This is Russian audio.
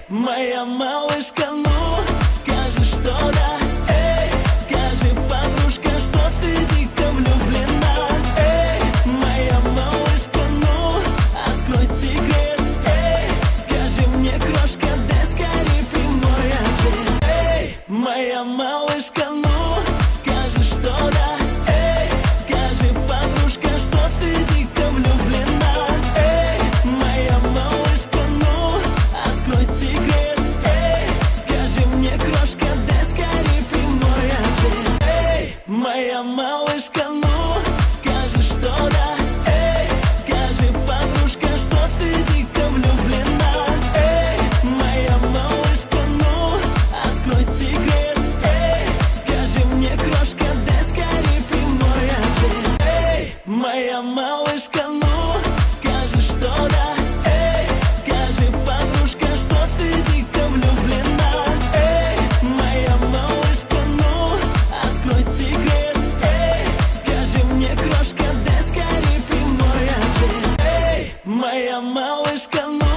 моя малышка, ну скажи, что да. Эй, скажи, подружка, что ты дико влюблена. Эй, моя малышка, ну открой секрет. Эй, скажи мне, крошка, дай скорее прямой ответ. Эй, моя малышка, ну скажи, что да. Эй, скажи, подружка, что ты дико влюблена. Эй, моя малышка, ну открой секрет. Эй, скажи мне, крошка, дай скорее прямой ответ. Эй, моя малышка, ну скажи, что да. Эй, скажи, подружка, что ты дико влюблена. Эй, моя малышка, ну открой секрет. Эй, скажи мне, крошка, дай скорее прямой ответ. Эй, моя малышка, ну скажи, что да. Эй, скажи, подружка, что ты дико влюблена. Эй, моя малышка, ну открой секрет. Эй, скажи мне, крошка, дай скорее прямой ответ. Эй, моя малышка, ну